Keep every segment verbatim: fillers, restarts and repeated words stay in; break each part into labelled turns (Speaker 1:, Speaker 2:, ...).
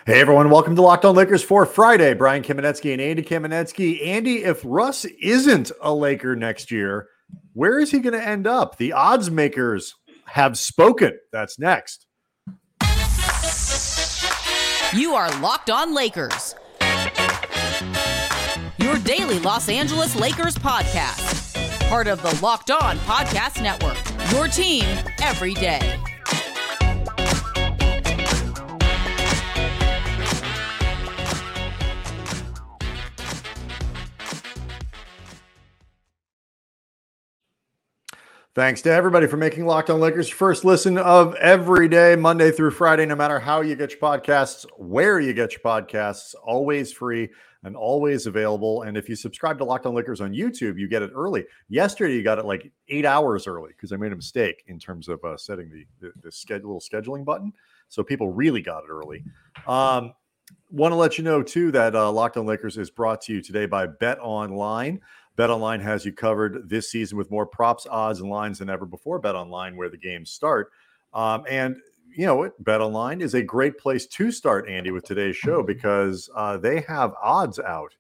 Speaker 1: Hey everyone, welcome to Locked On Lakers for Friday. Brian Kamenetsky and Andy Kamenetsky. Andy, if Russ isn't a Laker next year, where is he going to end up? The odds makers have spoken. That's next.
Speaker 2: You are Locked On Lakers, your daily Los Angeles Lakers podcast. Part of the Locked On Podcast Network, your team every day.
Speaker 1: Thanks to everybody for making Locked On Lakers your first listen of every day, Monday through Friday, no matter how you get your podcasts, where you get your podcasts, always free and always available. And if you subscribe to Locked On Lakers on YouTube, you get it early. Yesterday, you got it like eight hours early because I made a mistake in terms of uh, setting the, the, the schedule, little scheduling button. So people really got it early. Um, want to let you know, too, that uh, Locked On Lakers is brought to you today by Bet Online. BetOnline has you covered this season with more props, odds, and lines than ever before. BetOnline, where the games start. Um, and, you know, BetOnline is a great place to start, Andy, with today's show because uh, they have odds out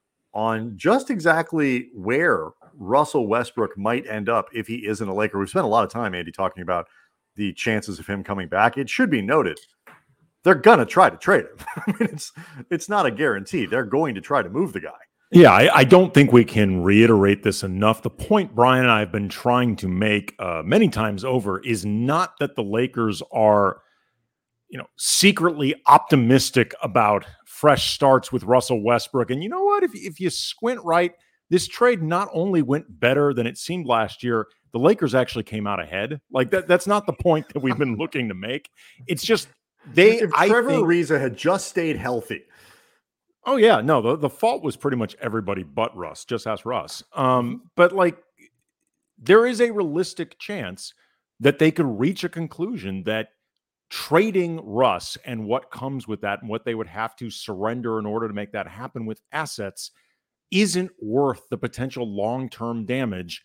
Speaker 1: on just exactly where Russell Westbrook might end up if he isn't a Laker. We've spent a lot of time, Andy, talking about the chances of him coming back. It should be noted, they're going to try to trade him. I mean, it's, it's not a guarantee. They're going to try to move the guy.
Speaker 3: Yeah, I, I don't think we can reiterate this enough. The point Brian and I have been trying to make uh, many times over is not that the Lakers are, you know, secretly optimistic about fresh starts with Russell Westbrook. And you know what? If, if you squint right, this trade not only went better than it seemed last year, the Lakers actually came out ahead. Like that, that's not the point that we've been looking to make. It's just they.
Speaker 1: If
Speaker 3: I
Speaker 1: Trevor
Speaker 3: think,
Speaker 1: Ariza had just stayed healthy.
Speaker 3: Oh, yeah. No, the, the fault was pretty much everybody but Russ. Just ask Russ. Um, but, like, there is a realistic chance that they could reach a conclusion that trading Russ and what comes with that and what they would have to surrender in order to make that happen with assets isn't worth the potential long-term damage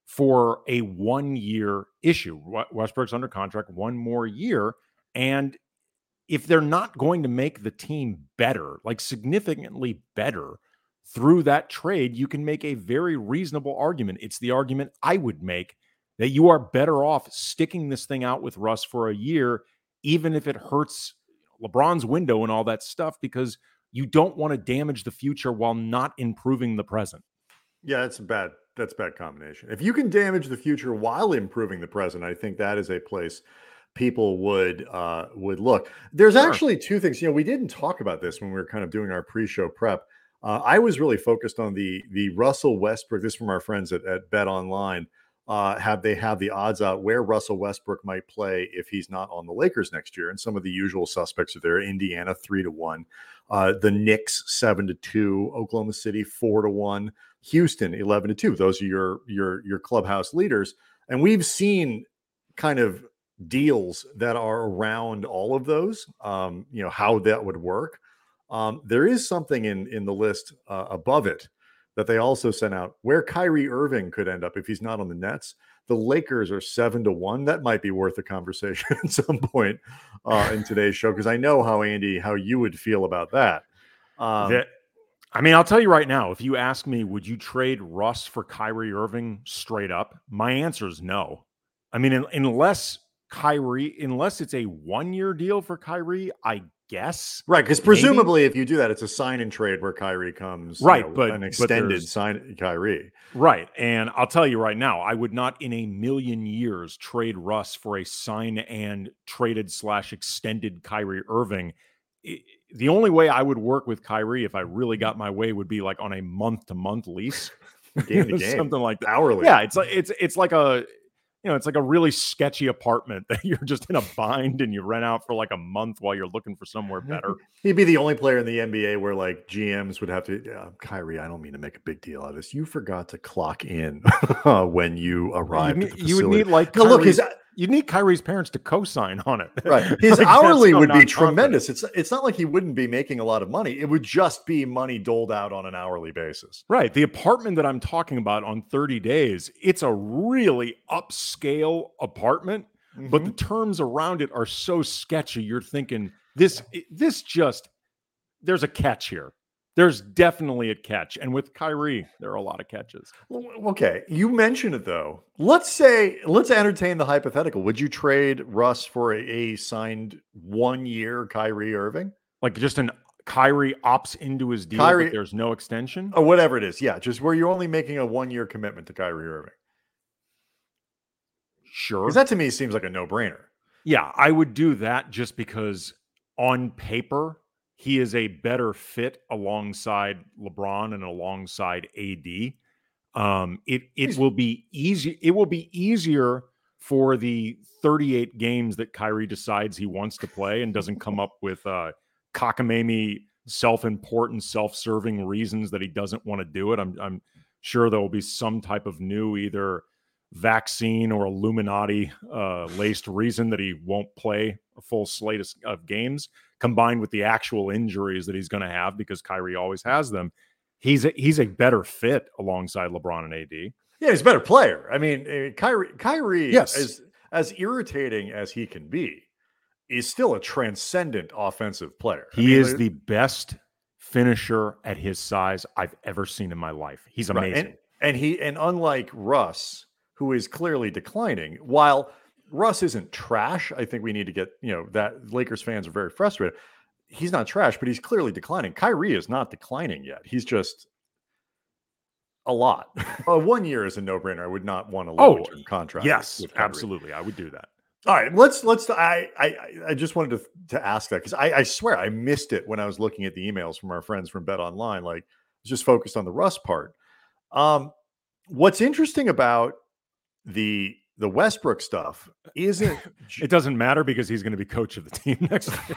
Speaker 3: for a one-year issue. Westbrook's under contract one more year, and if they're not going to make the team better, like significantly better through that trade, you can make a very reasonable argument. It's the argument I would make that you are better off sticking this thing out with Russ for a year, even if it hurts LeBron's window and all that stuff, because you don't want to damage the future while not improving the present.
Speaker 1: Yeah, that's a bad, that's a bad combination. If you can damage the future while improving the present, I think that is a place people would uh, would look. There's sure. actually two things. You know, we didn't talk about this when we were kind of doing our pre-show prep. Uh, I was really focused on the the Russell Westbrook. This is from our friends at, at Bet Online. Uh, have they have the odds out where Russell Westbrook might play if he's not on the Lakers next year? And some of the usual suspects are there: Indiana three to one, uh, the Knicks seven to two, Oklahoma City four to one, Houston eleven to two. Those are your your your clubhouse leaders, and we've seen kind of deals that are around all of those, um, you know, how that would work. Um, there is something in, in the list uh, above it that they also sent out where Kyrie Irving could end up if he's not on the Nets. The Lakers are seven to one. That might be worth a conversation at some point uh, in today's show, because I know how, Andy, how you would feel about that. Um,
Speaker 3: that. I mean, I'll tell you right now, if you ask me, would you trade Russ for Kyrie Irving straight up? My answer is no. I mean, in, unless Kyrie, unless it's a one-year deal for Kyrie, I guess.
Speaker 1: Right, because presumably maybe. If you do that, it's a sign and trade where Kyrie comes,
Speaker 3: right,
Speaker 1: you know,
Speaker 3: but
Speaker 1: an extended but sign Kyrie.
Speaker 3: Right, and I'll tell you right now, I would not in a million years trade Russ for a sign and traded slash extended Kyrie Irving. It, the only way I would work with Kyrie if I really got my way would be like on a month-to-month lease,
Speaker 1: game to game,
Speaker 3: something like that.
Speaker 1: Hourly.
Speaker 3: Yeah, it's like it's it's like a. You know, it's like a really sketchy apartment that you're just in a bind and you rent out for like a month while you're looking for somewhere better.
Speaker 1: He'd be the only player in the N B A where like G Ms would have to, uh, Kyrie, I don't mean to make a big deal out of this. You forgot to clock in when you arrived
Speaker 3: you
Speaker 1: at the
Speaker 3: facility. You would need like,
Speaker 1: no, look, his,
Speaker 3: you need Kyrie's parents to co-sign on it.
Speaker 1: Right. His like, hourly would be tremendous. It's it's not like he wouldn't be making a lot of money. It would just be money doled out on an hourly basis.
Speaker 3: Right. The apartment that I'm talking about on thirty days, it's a really upscale apartment, mm-hmm. but the terms around it are so sketchy. You're thinking, This this just there's a catch here. There's definitely a catch. And with Kyrie, there are a lot of catches.
Speaker 1: Well, okay. You mentioned it though. Let's say, let's entertain the hypothetical. Would you trade Russ for a, a signed one year Kyrie Irving?
Speaker 3: Like just an Kyrie opts into his deal,
Speaker 1: Kyrie,
Speaker 3: but there's no extension?
Speaker 1: Or whatever it is. Yeah. Just where you're only making a one year commitment to Kyrie Irving.
Speaker 3: Sure.
Speaker 1: Because that to me seems like a no brainer.
Speaker 3: Yeah. I would do that just because on paper, he is a better fit alongside LeBron and alongside A D. Um, it it will be easy. It will be easier for the thirty-eight games that Kyrie decides he wants to play and doesn't come up with uh, cockamamie, self-important, self-serving reasons that he doesn't want to do it. I'm I'm sure there will be some type of new either vaccine or Illuminati uh, laced reason that he won't play a full slate of, of games, combined with the actual injuries that he's going to have because Kyrie always has them. He's a, he's a better fit alongside LeBron and A D.
Speaker 1: Yeah, he's a better player. I mean, uh, Kyrie, Kyrie,
Speaker 3: yes.
Speaker 1: is as irritating as he can be, is still a transcendent offensive player.
Speaker 3: He
Speaker 1: I mean,
Speaker 3: is the best finisher at his size I've ever seen in my life. He's amazing.
Speaker 1: Right. And, and he and unlike Russ, who is clearly declining, while Russ isn't trash, I think we need to get, you know, that Lakers fans are very frustrated. He's not trash, but he's clearly declining. Kyrie is not declining yet. He's just a lot. uh, one year is a no-brainer. I would not want a long-term
Speaker 3: oh,
Speaker 1: contract.
Speaker 3: Yes, absolutely. I would do that.
Speaker 1: All right, let's let's. I I I just wanted to to ask that because I, I swear I missed it when I was looking at the emails from our friends from Bet Online. Like, I was just focused on the Russ part. Um, what's interesting about the the Westbrook stuff isn't
Speaker 3: it doesn't matter because he's going to be coach of the team next year.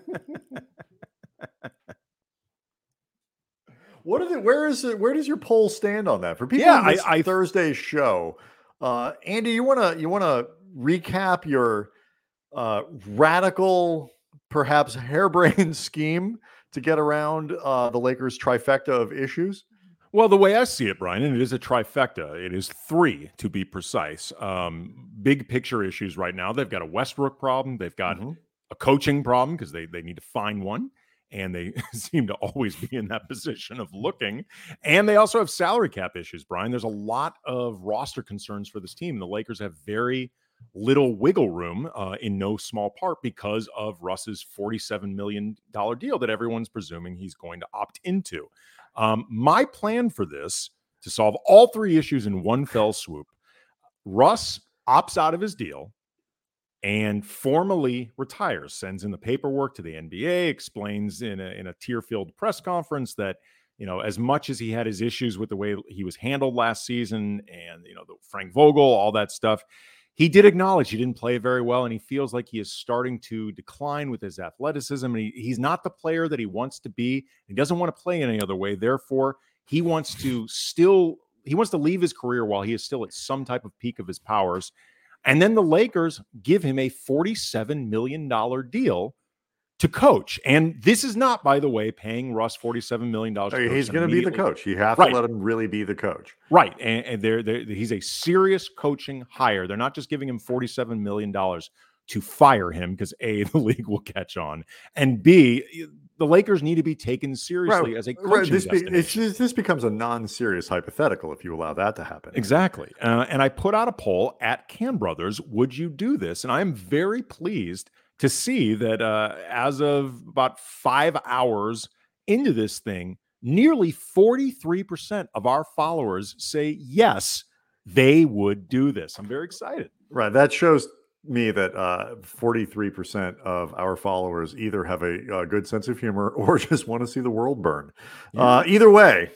Speaker 1: What are the where is it where does your poll stand on that for people?
Speaker 3: Yeah,
Speaker 1: on this
Speaker 3: I, I
Speaker 1: Thursday's show. Uh, Andy, you want to you want to recap your uh, radical, perhaps harebrained scheme to get around uh, the Lakers' trifecta of issues?
Speaker 3: Well, the way I see it, Brian, and it is a trifecta. It is three, to be precise. Um, big picture issues right now. They've got a Westbrook problem. They've got mm-hmm. a coaching problem because they, they need to find one. And they seem to always be in that position of looking. And they also have salary cap issues, Brian. There's a lot of roster concerns for this team. The Lakers have very little wiggle room uh, in no small part because of Russ's forty-seven million dollars deal that everyone's presuming he's going to opt into. Um, my plan for this, to solve all three issues in one fell swoop, Russ opts out of his deal and formally retires, sends in the paperwork to the N B A, explains in a, in a tear-filled press conference that, you know, as much as he had his issues with the way he was handled last season and, you know, the Frank Vogel, all that stuff, he did acknowledge he didn't play very well, and he feels like he is starting to decline with his athleticism. And he, he's not the player that he wants to be. He doesn't want to play any other way. Therefore, he wants to still he wants to leave his career while he is still at some type of peak of his powers. And then the Lakers give him a forty-seven million dollars deal to coach. And this is not, by the way, paying Russ forty-seven million dollars.
Speaker 1: Oh, he's going to be the coach. You have
Speaker 3: right.
Speaker 1: to let him really be the coach.
Speaker 3: Right. And, and they're, they're, he's a serious coaching hire. They're not just giving him forty-seven million dollars to fire him because A, the league will catch on, and B, the Lakers need to be taken seriously right. as a coaching
Speaker 1: right. this, be,
Speaker 3: destination.
Speaker 1: this becomes a non-serious hypothetical if you allow that to happen.
Speaker 3: Exactly. Uh, and I put out a poll at Cam Brothers, would you do this? And I'm very pleased to see that uh, as of about five hours into this thing, nearly forty-three percent of our followers say yes, they would do this. I'm very excited.
Speaker 1: Right. That shows me that uh, forty-three percent of our followers either have a, a good sense of humor or just want to see the world burn. Yeah. Uh, either way,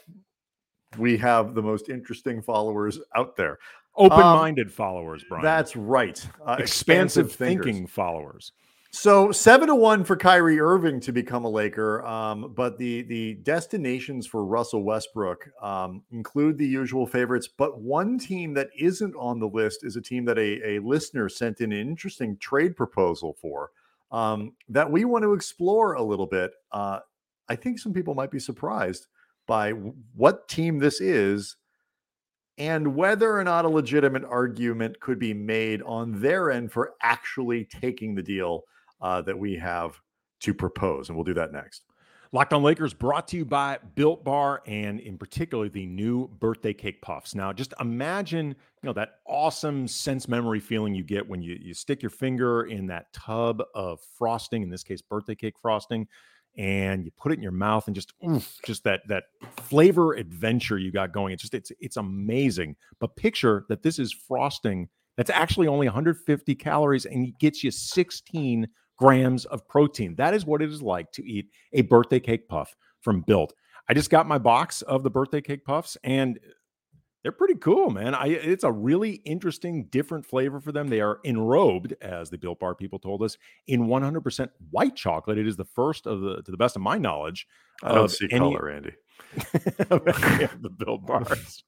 Speaker 1: we have the most interesting followers out there.
Speaker 3: Open-minded um, followers, Brian.
Speaker 1: That's right. Uh,
Speaker 3: expansive, expansive thinking followers.
Speaker 1: So seven to one for Kyrie Irving to become a Laker, um, but the the destinations for Russell Westbrook um, include the usual favorites. But one team that isn't on the list is a team that a, a listener sent in an interesting trade proposal for um, that we want to explore a little bit. Uh, I think some people might be surprised by what team this is and whether or not a legitimate argument could be made on their end for actually taking the deal Uh, that we have to propose, and we'll do that next.
Speaker 3: Locked On Lakers brought to you by Built Bar, and in particular the new birthday cake puffs. Now, just imagine, you know, that awesome sense memory feeling you get when you, you stick your finger in that tub of frosting, in this case, birthday cake frosting, and you put it in your mouth, and just, oof, just that that flavor adventure you got going. It's just it's it's amazing. But picture that this is frosting that's actually only one hundred fifty calories, and it gets you sixteen grams of protein. That is what it is like to eat a birthday cake puff from Built. I just got my box of the birthday cake puffs, and they're pretty cool, man. I, it's a really interesting, different flavor for them. They are enrobed, as the Built Bar people told us, in one hundred percent white chocolate. It is the first of the, to the best of my knowledge.
Speaker 1: I don't see any, color, Andy.
Speaker 3: The Built Bars.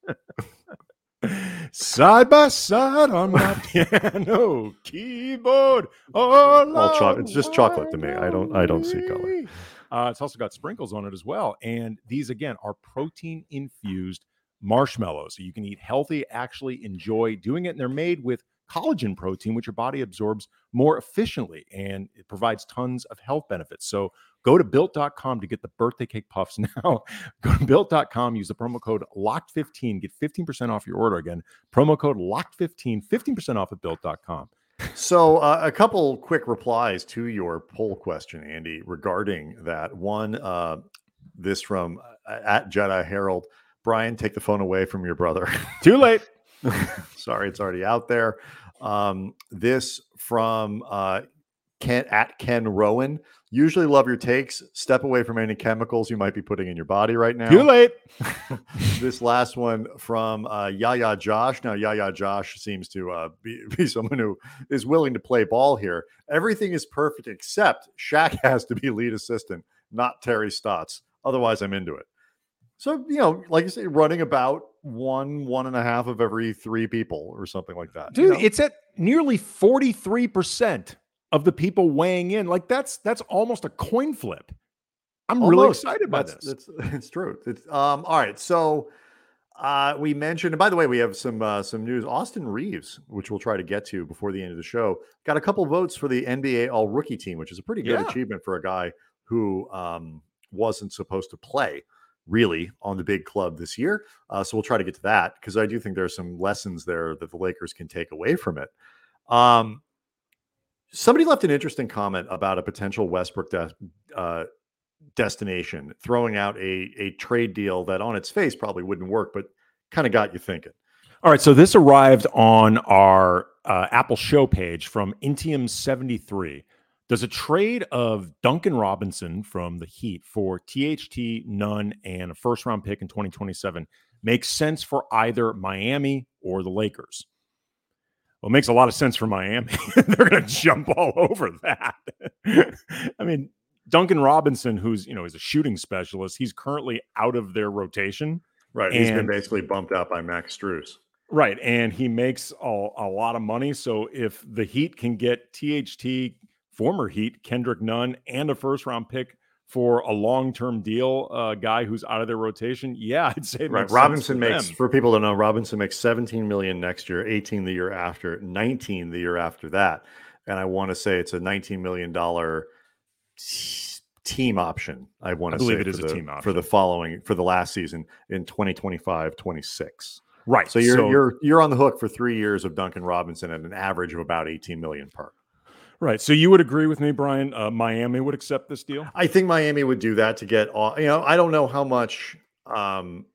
Speaker 3: Side by side on my piano keyboard. All
Speaker 1: All cho- it's just chocolate to me. I don't. I don't see color.
Speaker 3: Uh, it's also got sprinkles on it as well. And these, again, are protein infused marshmallows. So you can eat healthy, actually enjoy doing it. And they're made with collagen protein, which your body absorbs more efficiently, and it provides tons of health benefits. So go to built dot com to get the birthday cake puffs now. Go to built dot com, use the promo code locked fifteen, get fifteen percent off your order. Again, promo code locked fifteen, fifteen percent off at built dot com.
Speaker 1: So uh, a couple quick replies to your poll question, Andy, regarding that. One, uh, this from uh, at Jedi Herald. Brian, take the phone away from your brother.
Speaker 3: Too late.
Speaker 1: Sorry, it's already out there. Um, this from uh, Ken at Ken Rowan. Usually love your takes. Step away from any chemicals you might be putting in your body right now.
Speaker 3: Too late.
Speaker 1: This last one from uh, Yaya Josh. Now, Yaya Josh seems to uh, be, be someone who is willing to play ball here. Everything is perfect except Shaq has to be lead assistant, not Terry Stotts. Otherwise, I'm into it. So, you know, like you say, running about one, one and a half of every three people or something like that.
Speaker 3: Dude,
Speaker 1: you know?
Speaker 3: It's at nearly forty-three percent of the people weighing in. Like that's that's almost a coin flip. I'm
Speaker 1: Almost.
Speaker 3: really excited by
Speaker 1: that's,
Speaker 3: this.
Speaker 1: It's, it's true. It's, um, all right. So uh, we mentioned, and by the way, we have some uh, some news. Austin Reeves, which we'll try to get to before the end of the show, got a couple votes for the N B A All Rookie team, which is a pretty good
Speaker 3: Yeah.
Speaker 1: achievement for a guy who um, wasn't supposed to play really on the big club this year. Uh, so we'll try to get to that because I do think there's some lessons there that the Lakers can take away from it. Um, somebody left an interesting comment about a potential Westbrook de- uh, destination, throwing out a, a trade deal that on its face probably wouldn't work, but kind of got you thinking.
Speaker 3: All right. So this arrived on our uh, Apple show page from Intium seventy-three. Does a trade of Duncan Robinson from the Heat for T H T, Nunn, and a first-round pick in twenty twenty-seven make sense for either Miami or the Lakers? Well, it makes a lot of sense for Miami. They're going to jump all over that. I mean, Duncan Robinson, who's, you know, is a shooting specialist, he's currently out of their rotation.
Speaker 1: Right.
Speaker 3: And,
Speaker 1: he's been basically bumped out by Max Strus.
Speaker 3: Right. And he makes a, a lot of money. So if the Heat can get T H T, former Heat, Kendrick Nunn, and a first-round pick for a long-term deal, a uh, guy who's out of their rotation, yeah, I'd say
Speaker 1: right. Robinson for makes, them. For people to know, Robinson makes seventeen million dollars next year, eighteen the year after, nineteen the year after that. And I want to say it's a nineteen million dollars t- team option. I want to
Speaker 3: I believe
Speaker 1: say
Speaker 3: it is
Speaker 1: the,
Speaker 3: a team option
Speaker 1: for the following, for the last season in twenty twenty-five twenty-six.
Speaker 3: Right.
Speaker 1: So you're
Speaker 3: so,
Speaker 1: you're you're on the hook for three years of Duncan Robinson at an average of about eighteen million dollars per.
Speaker 3: Right. So you would agree with me, Brian? Uh, Miami would accept this deal?
Speaker 1: I think Miami would do that to get all, you know, I don't know how much, um,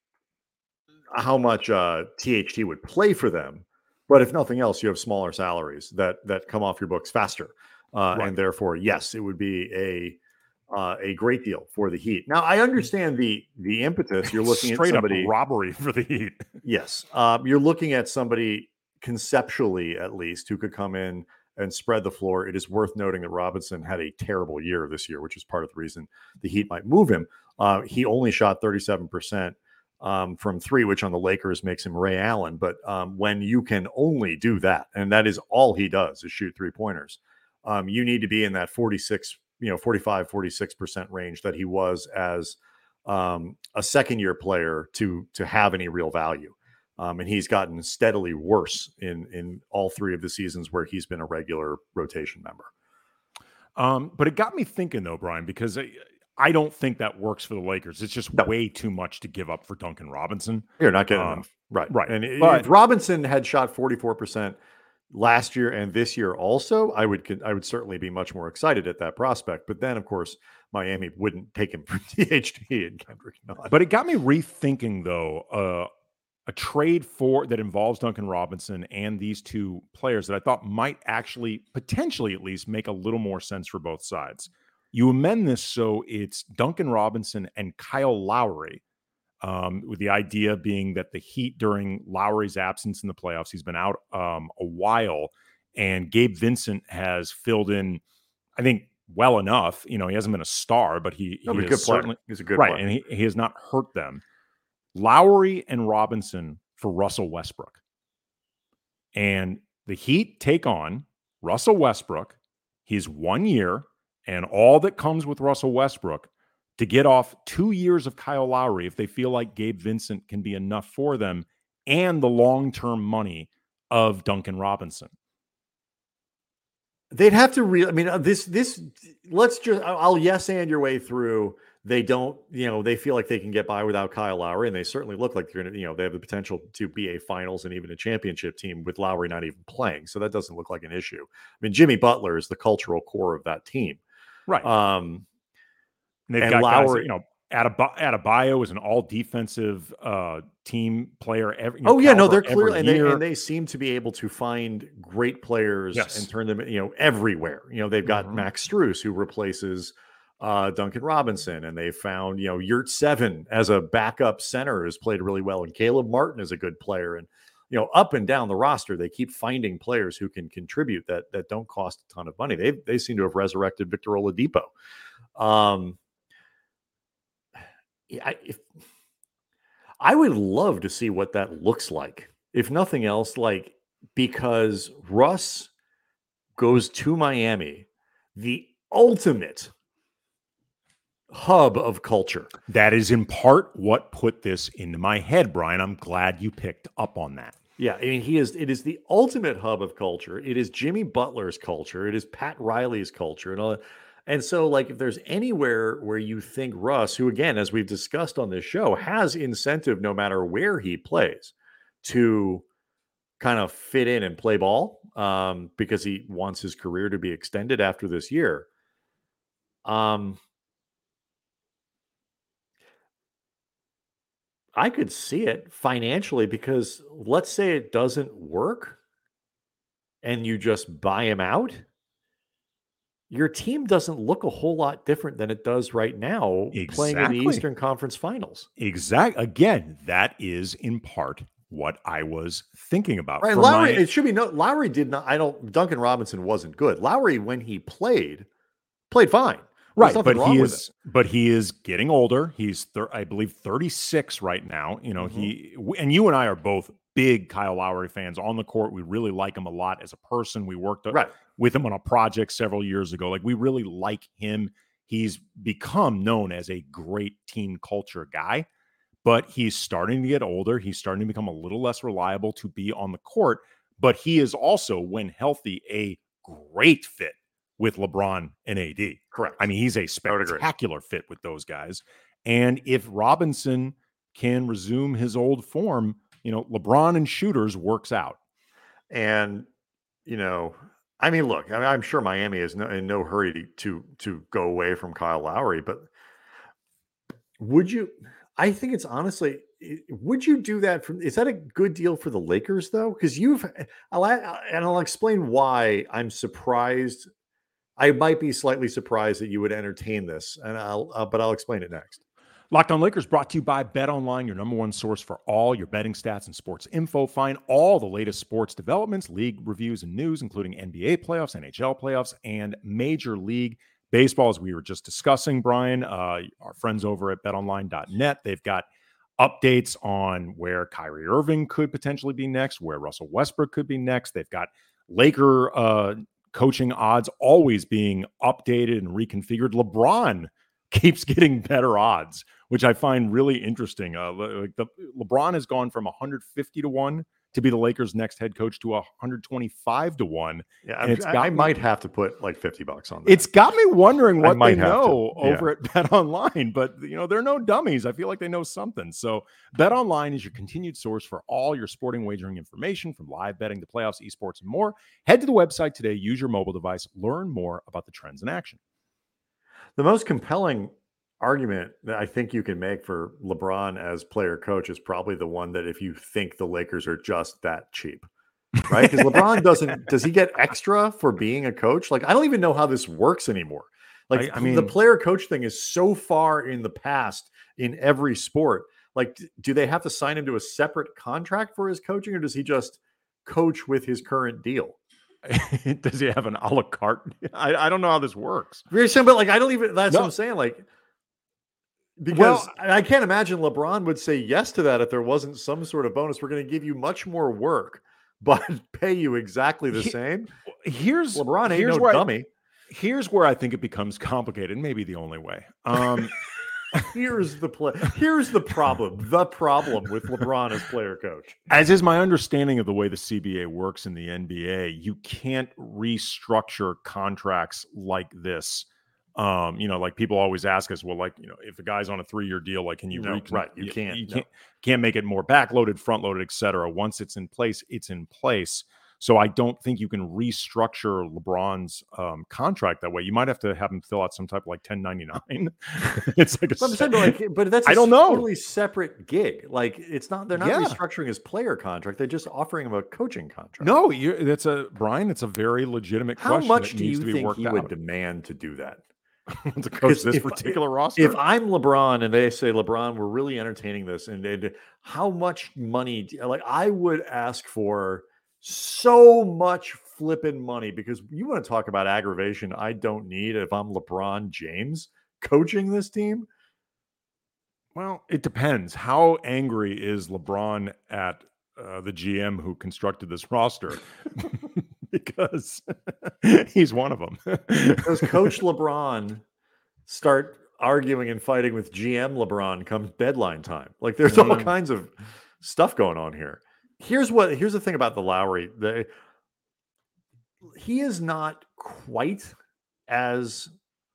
Speaker 1: how much uh, T H T would play for them, but if nothing else, you have smaller salaries that, that come off your books faster. Uh,
Speaker 3: right.
Speaker 1: And therefore, yes, it would be a, uh, a great deal for the Heat. Now I understand the, the impetus. You're looking
Speaker 3: Straight
Speaker 1: at somebody
Speaker 3: up robbery for the Heat.
Speaker 1: Yes. Um, you're looking at somebody conceptually, at least, who could come in and spread the floor. It is worth noting that Robinson had a terrible year this year, which is part of the reason the Heat might move him. Uh, he only shot thirty-seven percent um, from three, which on the Lakers makes him Ray Allen. But um, when you can only do that, and that is all he does is shoot three pointers, um, you need to be in that forty-six, you know, forty-five, forty-six percent range that he was as um, a second year player to, to have any real value. Um, and he's gotten steadily worse in, in all three of the seasons where he's been a regular rotation member.
Speaker 3: Um, but it got me thinking, though, Brian, because I, I don't think that works for the Lakers. It's just
Speaker 1: No.
Speaker 3: way too much to give up for Duncan Robinson.
Speaker 1: You're not getting
Speaker 3: Um,
Speaker 1: enough. Right.
Speaker 3: right.
Speaker 1: And i-
Speaker 3: But-
Speaker 1: if Robinson had shot forty-four percent last year and this year also, I would con- I would certainly be much more excited at that prospect. But then, of course, Miami wouldn't take him for T H T and Kendrick Nunn.
Speaker 3: But it got me rethinking, though, uh, a trade for that involves Duncan Robinson and these two players that I thought might actually, potentially at least, make a little more sense for both sides. You amend this so it's Duncan Robinson and Kyle Lowry, um, with the idea being that the Heat during Lowry's absence in the playoffs, he's been out um, a while, and Gabe Vincent has filled in, I think, well enough. You know, he hasn't been a star, but he,
Speaker 1: No,
Speaker 3: he
Speaker 1: but
Speaker 3: is
Speaker 1: good player.
Speaker 3: certainly
Speaker 1: He's a good
Speaker 3: right,
Speaker 1: player.
Speaker 3: and he, he has not hurt them. Lowry and Robinson for Russell Westbrook. And the Heat take on Russell Westbrook. He's one year, and all that comes with Russell Westbrook to get off two years of Kyle Lowry if they feel like Gabe Vincent can be enough for them, and the long-term money of Duncan Robinson.
Speaker 1: They'd have to re I mean, uh, this, this, let's just, I'll I'll yes and your way through. They don't, you know, they feel like they can get by without Kyle Lowry, and they certainly look like they're going to, you know, they have the potential to be a finals and even a championship team with Lowry not even playing. So that doesn't look like an issue. I mean, Jimmy Butler is the cultural core of that team.
Speaker 3: Right.
Speaker 1: Um,
Speaker 3: and they've
Speaker 1: and
Speaker 3: got
Speaker 1: Lowry,
Speaker 3: guys, you know, Adebayo, Adebayo is an all defensive uh, team player. Every, you know,
Speaker 1: oh yeah, no,
Speaker 3: caliber
Speaker 1: they're clearly, and
Speaker 3: every
Speaker 1: they,
Speaker 3: year.
Speaker 1: and they seem to be able to find great players
Speaker 3: Yes.
Speaker 1: and turn them, you know, everywhere. You know, they've got
Speaker 3: Mhm.
Speaker 1: Max Strus, who replaces uh, Duncan Robinson, and they found, you know, Yurt Seven as a backup center has played really well, and Caleb Martin is a good player, and you know, up and down the roster, they keep finding players who can contribute that that don't cost a ton of money. They they seem to have resurrected Victor Oladipo. Um, yeah, I, if, I would love to see what that looks like. If nothing else, like, because Russ goes to Miami, the ultimate hub of culture.
Speaker 3: That is in part what put this into my head, Brian. I'm glad you picked up on that.
Speaker 1: Yeah, I mean, he is. It is the ultimate hub of culture. It is Jimmy Butler's culture. It is Pat Riley's culture, and all. And so, like, if there's anywhere where you think Russ, who again, as we've discussed on this show, has incentive no matter where he plays to kind of fit in and play ball, um, because he wants his career to be extended after this year. Um, I could see it financially, because let's say it doesn't work and you just buy him out. Your team doesn't look a whole lot different than it does right now playing in the
Speaker 3: Exactly.
Speaker 1: Eastern Conference Finals.
Speaker 3: Exact. Again, that is in part what I was thinking about.
Speaker 1: Right.
Speaker 3: For
Speaker 1: Lowry,
Speaker 3: my-
Speaker 1: it should be no Lowry did not, I don't, Duncan Robinson wasn't good. Lowry, when he played, played fine. There's
Speaker 3: right,
Speaker 1: nothing
Speaker 3: but
Speaker 1: wrong
Speaker 3: he
Speaker 1: with
Speaker 3: is, but he is getting older. He's, thir- I believe, thirty-six right now. You know,
Speaker 1: Mhm.
Speaker 3: he w- and you and I are both big Kyle Lowry fans on the court. We really like him a lot as a person. We worked
Speaker 1: it. Right.
Speaker 3: with him on a project several years ago. Like, we really like him. He's become known as a great team culture guy, but he's starting to get older. He's starting to become a little less reliable to be on the court, but he is also, when healthy, a great fit with LeBron and A D.
Speaker 1: Correct.
Speaker 3: I mean, he's a
Speaker 1: would agree.
Speaker 3: spectacular fit with those guys. And if Robinson can resume his old form, you know, LeBron and shooters works out.
Speaker 1: And, you know, I mean, look, I mean, I'm sure Miami is no, in no hurry to, to to go away from Kyle Lowry, but would you? I think it's honestly, i- would you do that? From is that a good deal for the Lakers though? Because you've, I'll a- and I'll explain why I'm surprised. I might be slightly surprised that you would entertain this, and I'll, uh, but I'll explain it next.
Speaker 3: Locked On Lakers brought to you by BetOnline, your number one source for all your betting stats and sports info. Find all the latest sports developments, league reviews, and news, including N B A playoffs, N H L playoffs, and Major League Baseball, as we were just discussing, Brian. Uh, our friends over at bet online dot net, they've got updates on where Kyrie Irving could potentially be next, where Russell Westbrook could be next. They've got Laker uh, coaching odds always being updated and reconfigured. LeBron keeps getting better odds, which I find really interesting. Uh, like the LeBron has gone from one hundred fifty to one to be the Lakers' next head coach to one hundred twenty-five to one.
Speaker 1: Yeah,
Speaker 3: And it's
Speaker 1: I,
Speaker 3: got
Speaker 1: I
Speaker 3: me-
Speaker 1: might have to put like fifty bucks on that.
Speaker 3: It's got me wondering
Speaker 1: I
Speaker 3: what
Speaker 1: might
Speaker 3: they
Speaker 1: have to,
Speaker 3: know
Speaker 1: yeah.
Speaker 3: over at Bet Online, but you know, they're no dummies. I feel like they know something. So Bet Online is your continued source for all your sporting wagering information, from live betting to playoffs, esports, and more. Head to the website today, use your mobile device, learn more about the trends in action.
Speaker 1: The most compelling argument that I think you can make for LeBron as player coach is probably the one that if you think the Lakers are just that cheap, right? Because LeBron doesn't, does he get extra for being a coach? Like, I don't even know how this works anymore. Like,
Speaker 3: I, I mean,
Speaker 1: the player coach thing is so far in the past in every sport. Like, do they have to sign him to a separate contract for his coaching, or does he just coach with his current deal?
Speaker 3: does he have an a la carte? I, I don't know how this works.
Speaker 1: Very simple. But like, I don't even, that's
Speaker 3: No.
Speaker 1: what I'm saying. Like, because
Speaker 3: Well,
Speaker 1: I can't imagine LeBron would say yes to that if there wasn't some sort of bonus. We're going to give you much more work, but pay you exactly the
Speaker 3: He-
Speaker 1: same.
Speaker 3: Here's
Speaker 1: LeBron ain't
Speaker 3: here's
Speaker 1: no
Speaker 3: where I-
Speaker 1: dummy.
Speaker 3: here's where I think it becomes complicated, maybe the only way. Um,
Speaker 1: Here's the play. Here's the problem. The problem with LeBron as player coach.
Speaker 3: as is my understanding of the way the C B A works in the N B A, you can't restructure contracts like this. Um, you know, like people always ask us, well, like, you know, if a guy's on a three-year deal, like, can you
Speaker 1: No,
Speaker 3: recon-
Speaker 1: right, you can't,
Speaker 3: you
Speaker 1: no.
Speaker 3: can't can't make it more backloaded, front-loaded, et cetera. Once it's in place, it's in place. So I don't think you can restructure LeBron's um, contract that way. You might have to have him fill out some type of like ten ninety-nine. It's like a
Speaker 1: But, I'm saying, but, like, but that's
Speaker 3: I
Speaker 1: a
Speaker 3: don't know.
Speaker 1: totally separate gig. Like, it's not. They're not
Speaker 3: Yeah.
Speaker 1: restructuring his player contract. They're just offering him a coaching contract.
Speaker 3: No, you that's a Brian. It's a very legitimate
Speaker 1: How
Speaker 3: question.
Speaker 1: much
Speaker 3: that
Speaker 1: do
Speaker 3: needs
Speaker 1: you
Speaker 3: to be
Speaker 1: think
Speaker 3: worked
Speaker 1: he would
Speaker 3: out.
Speaker 1: demand to do that?
Speaker 3: to coach
Speaker 1: Because
Speaker 3: this
Speaker 1: if-
Speaker 3: particular roster?
Speaker 1: If I'm LeBron and they say, LeBron, we're really entertaining this, and, and how much money? do- Like, I would ask for so much flipping money, because you want to talk about aggravation. I don't need if I'm LeBron James coaching this team.
Speaker 3: Well, it depends. How angry is LeBron at uh, the G M who constructed this roster? Because he's one of them.
Speaker 1: Does Coach LeBron start arguing and fighting with G M LeBron come deadline time? Like, there's all
Speaker 3: Mm.
Speaker 1: kinds of stuff going on here. Here's what here's the thing about the Lowry. The, he is not quite as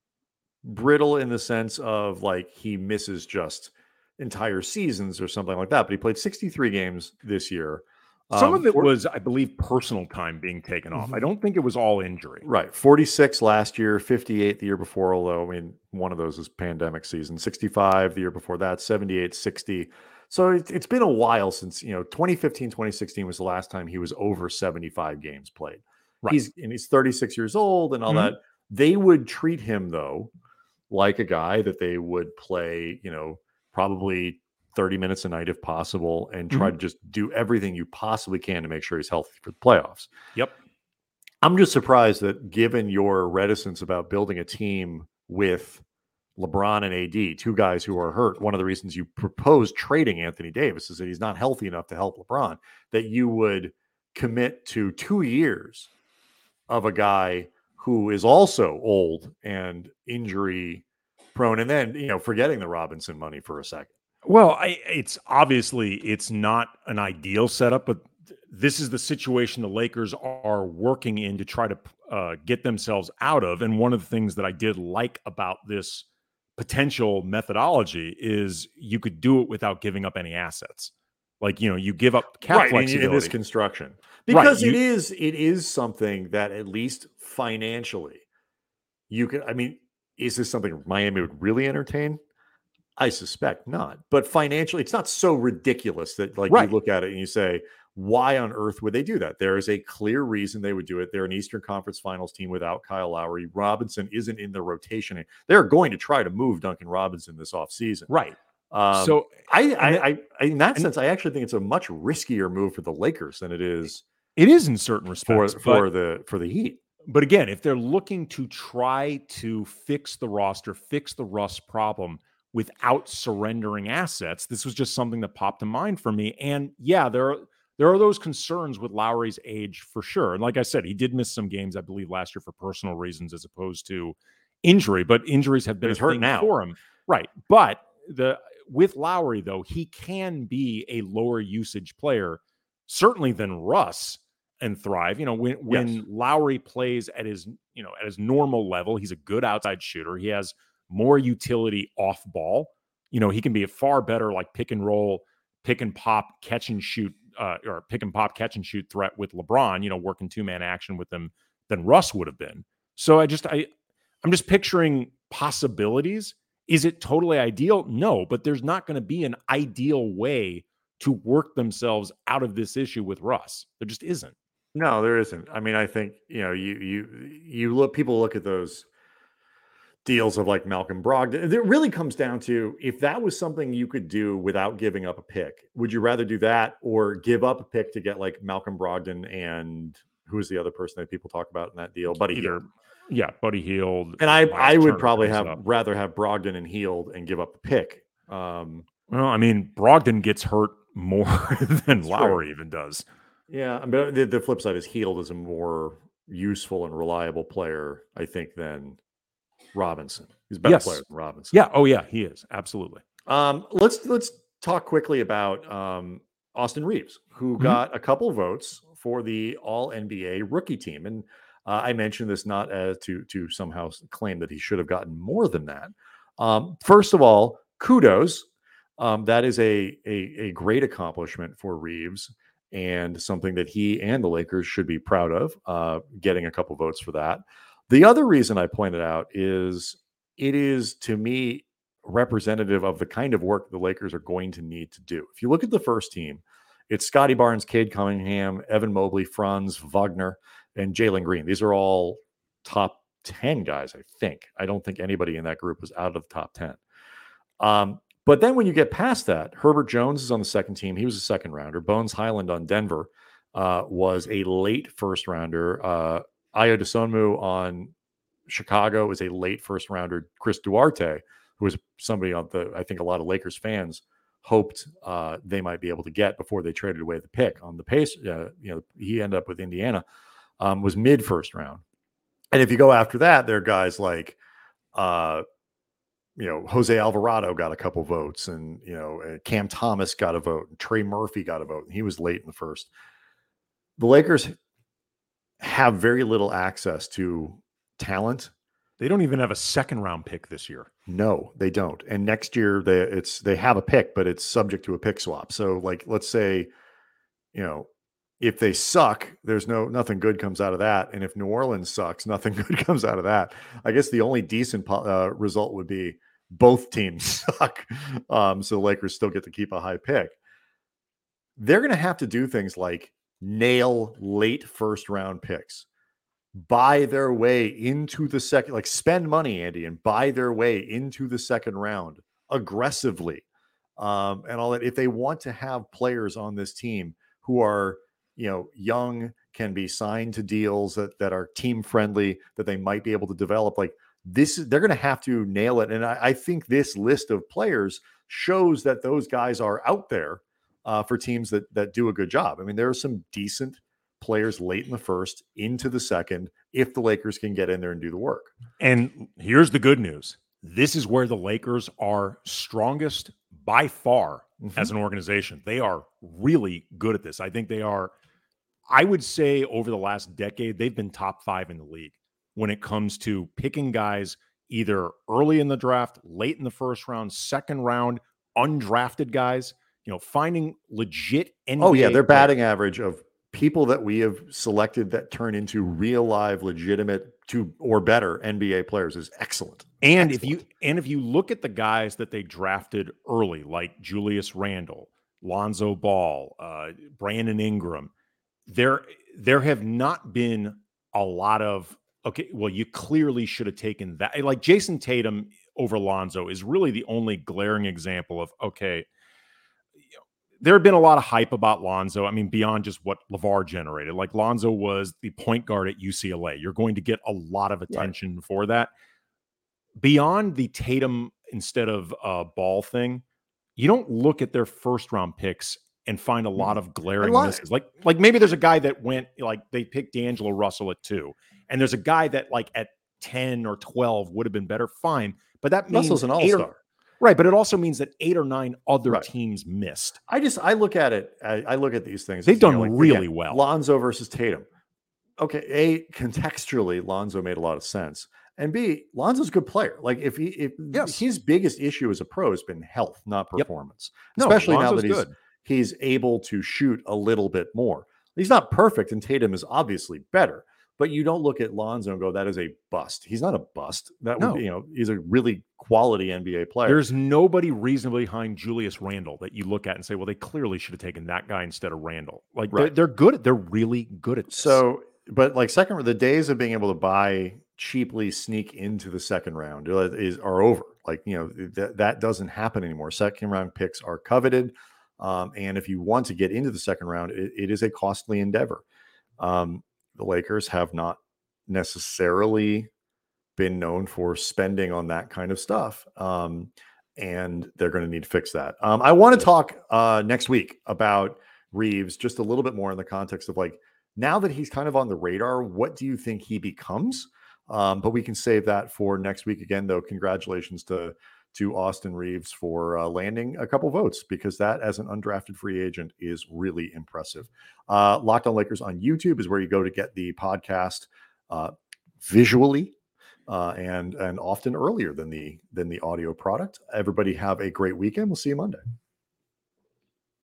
Speaker 1: brittle in the sense of like he misses just entire seasons or something like that. But he played sixty-three games this year.
Speaker 3: Some
Speaker 1: Um,
Speaker 3: of it
Speaker 1: for-
Speaker 3: was, I believe, personal time being taken off. I
Speaker 1: Mhm.
Speaker 3: don't think it was all injury.
Speaker 1: Right. forty-six last year, fifty-eight the year before, although, I mean, one of those is pandemic season, sixty-five the year before that, seventy-eight, sixty. So it, it's been a while since, you know, twenty fifteen, twenty sixteen was the last time he was over seventy-five games played.
Speaker 3: Right.
Speaker 1: He's, and he's thirty-six years old and all
Speaker 3: Mhm.
Speaker 1: that. They would treat him, though, like a guy that they would play, you know, probably thirty minutes a night if possible, and try to just do everything you possibly can to make sure he's healthy for the playoffs.
Speaker 3: Yep.
Speaker 1: I'm just surprised that, given your reticence about building a team with LeBron and A D, two guys who are hurt, one of the reasons you proposed trading Anthony Davis is that he's not healthy enough to help LeBron, that you would commit to two years of a guy who is also old and injury prone, and then, you know, forgetting the Robinson money for a second.
Speaker 3: Well, I, it's obviously it's not an ideal setup, but th- this is the situation the Lakers are working in to try to uh, get themselves out of. And one of the things that I did like about this potential methodology is you could do it without giving up any assets. Like, you know, you give up cap
Speaker 1: Right, in,
Speaker 3: flexibility.
Speaker 1: in this construction, because
Speaker 3: you-
Speaker 1: it is it is something that, at least financially, you can. I mean, is this something Miami would really entertain? I suspect not. But financially, it's not so ridiculous that, like,
Speaker 3: Right.
Speaker 1: you look at it and you say, why on earth would they do that? There is a clear reason they would do it. They're an Eastern Conference Finals team without Kyle Lowry. Robinson isn't in the rotation. They're going to try to move Duncan Robinson this offseason.
Speaker 3: right.
Speaker 1: Um,
Speaker 3: So
Speaker 1: I, I,
Speaker 3: that-
Speaker 1: I, I, in that
Speaker 3: and-
Speaker 1: sense, I actually think it's a much riskier move for the Lakers than it is
Speaker 3: it is in certain
Speaker 1: for
Speaker 3: respects.
Speaker 1: for
Speaker 3: but-
Speaker 1: the for the Heat.
Speaker 3: But again, if they're looking to try to fix the roster, fix the rust problem without surrendering assets, this was just something that popped to mind for me. And yeah, there are there are those concerns with Lowry's age for sure. And like I said, he did miss some games, I believe, last year for personal reasons as opposed to injury. But injuries have been
Speaker 1: He's
Speaker 3: a
Speaker 1: hurt
Speaker 3: thing
Speaker 1: now.
Speaker 3: for him, right? But the with Lowry though, he can be a lower usage player certainly than Russ, and thrive. You know, when when
Speaker 1: Yes.
Speaker 3: Lowry plays at his, you know, at his normal level, he's a good outside shooter. He has more utility off ball. You know, he can be a far better like pick and roll, pick and pop, catch and shoot, uh, or pick and pop, catch and shoot threat with LeBron, you know, working two man action with them than Russ would have been. So I just, I, I'm just picturing possibilities. Is it totally ideal? No, but there's not going to be an ideal way to work themselves out of this issue with Russ. There just isn't.
Speaker 1: No, there isn't. I mean, I think, you know, you you you look people look at those deals of like Malcolm Brogdon. It really comes down to if that was something you could do without giving up a pick. Would you rather do that or give up a pick to get like Malcolm Brogdon and who is the other person that people talk about in that deal? Buddy
Speaker 3: Either,
Speaker 1: Hield.
Speaker 3: yeah, Buddy Hield.
Speaker 1: And I
Speaker 3: Miles
Speaker 1: I would
Speaker 3: Turner
Speaker 1: probably
Speaker 3: comes
Speaker 1: have
Speaker 3: up.
Speaker 1: rather have Brogdon and Hield and give up the pick. Um,
Speaker 3: Well, I mean, Brogdon gets hurt more than
Speaker 1: That's
Speaker 3: Lowry
Speaker 1: true.
Speaker 3: even does.
Speaker 1: yeah, but the, the flip side is Hield is a more useful and reliable player, I think, than Robinson. He's a better
Speaker 3: Yes.
Speaker 1: player than Robinson.
Speaker 3: Yeah. Oh, yeah, he is. Absolutely.
Speaker 1: Um, let's let's talk quickly about um, Austin Reeves, who
Speaker 3: Mhm.
Speaker 1: got a couple votes for the All N B A rookie team, and uh, I mentioned this not as to to somehow claim that he should have gotten more than that. Um, first of all, kudos. Um, that is a, a a great accomplishment for Reeves and something that he and the Lakers should be proud of. Uh, getting a couple votes for that. The other reason I pointed out is it is to me representative of the kind of work the Lakers are going to need to do. If you look at the first team, it's Scotty Barnes, Cade Cunningham, Evan Mobley, Franz Wagner, and Jalen Green. These are all top ten guys, I think. I don't think anybody in that group was out of the top ten. Um, but then when you get past that, Herbert Jones is on the second team. He was a second rounder. Bones Highland on Denver uh, was a late first rounder. Uh, Ayo Dosunmu on Chicago was a late first rounder. Chris Duarte, who was somebody on the, I think a lot of Lakers fans hoped uh, they might be able to get before they traded away the pick on the pace. Uh, you know, he ended up with Indiana, um, was mid first round. And if you go after that, there are guys like, uh, you know, Jose Alvarado got a couple votes, and, you know, uh, Cam Thomas got a vote, and Trey Murphy got a vote, and he was late in the first. The Lakers have very little access to talent.
Speaker 3: They don't even have a second round pick this year.
Speaker 1: No, they don't. And next year they it's they have a pick, but it's subject to a pick swap. So like, let's say, you know, if they suck, there's no nothing good comes out of that. And if New Orleans sucks, nothing good comes out of that. I guess the only decent uh, result would be both teams suck. Um, so the Lakers still get to keep a high pick. They're going to have to do things like nail late first round picks, buy their way into the second, like spend money, Andy, and buy their way into the second round aggressively. Um, and all that. If they want to have players on this team who are, you know, young, can be signed to deals that, that are team friendly, that they might be able to develop, like this, they're going to have to nail it. And I, I think this list of players shows that those guys are out there uh, for teams that, that do a good job. I mean, there are some decent players late in the first into the second, if the Lakers can get in there and do the work.
Speaker 3: And here's the good news. This is where the Lakers are strongest by far
Speaker 1: Mm-hmm.
Speaker 3: as an organization. They are really good at this. I think they are, I would say over the last decade, they've been top five in the league when it comes to picking guys either early in the draft, late in the first round, second round, undrafted guys, you know, finding legit N B A.
Speaker 1: Oh yeah, their
Speaker 3: players.
Speaker 1: batting average of people that we have selected that turn into real live, legitimate to or better N B A players is excellent.
Speaker 3: And
Speaker 1: excellent.
Speaker 3: if you and if you look at the guys that they drafted early, like Julius Randle, Lonzo Ball, uh, Brandon Ingram, there there have not been a lot of okay. Well, you clearly should have taken that. Like Jason Tatum over Lonzo is really the only glaring example of okay. There had been a lot of hype about Lonzo. I mean, beyond just what LeVar generated. Like Lonzo was the point guard at U C L A. You're going to get a lot of attention right. for that. Beyond the Tatum instead of uh, Ball thing, you don't look at their first round picks and find a lot of glaring misses. Like, like maybe there's a guy that went like they picked D'Angelo Russell at two, and there's a guy that like at ten or twelve would have been better. Fine, but that means
Speaker 1: Russell's an all-star.
Speaker 3: Right, but it also means that eight or nine other
Speaker 1: Right.
Speaker 3: teams missed.
Speaker 1: I just I look at it. I, I look at these things.
Speaker 3: They've
Speaker 1: as, you know,
Speaker 3: done
Speaker 1: like,
Speaker 3: really
Speaker 1: again,
Speaker 3: well.
Speaker 1: Lonzo versus Tatum. Okay, A, contextually, Lonzo made a lot of sense. And B, Lonzo's a good player. Like if he if
Speaker 3: Yes.
Speaker 1: his biggest issue as a pro has been health, not
Speaker 3: Yep.
Speaker 1: performance.
Speaker 3: No,
Speaker 1: Especially now
Speaker 3: Lonzo's
Speaker 1: that he's
Speaker 3: good.
Speaker 1: he's able to shoot a little bit more. He's not perfect, and Tatum is obviously better. But you don't look at Lonzo and go, that is a bust. He's not a bust. That would
Speaker 3: No.
Speaker 1: be, you know, he's a really quality N B A player.
Speaker 3: There's nobody reasonably behind Julius Randle that you look at and say, well, they clearly should have taken that guy instead of Randle. Like
Speaker 1: Right.
Speaker 3: they're, they're good. At, they're really good at this.
Speaker 1: So, but like second, the days of being able to buy cheaply, sneak into the second round is are over. Like, you know, that that doesn't happen anymore. Second round picks are coveted. Um, and if you want to get into the second round, it, it is a costly endeavor. Um, the Lakers have not necessarily been known for spending on that kind of stuff. Um, and they're going to need to fix that. Um, I want to talk uh, next week about Reeves just a little bit more in the context of like, now that he's kind of on the radar, what do you think he becomes? Um, but we can save that for next week. Again, though, congratulations to to Austin Reeves for uh, landing a couple votes, because that as an undrafted free agent is really impressive. Uh, Locked On Lakers on YouTube is where you go to get the podcast uh, visually uh, and and often earlier than the than the audio product. Everybody have a great weekend. We'll see you Monday.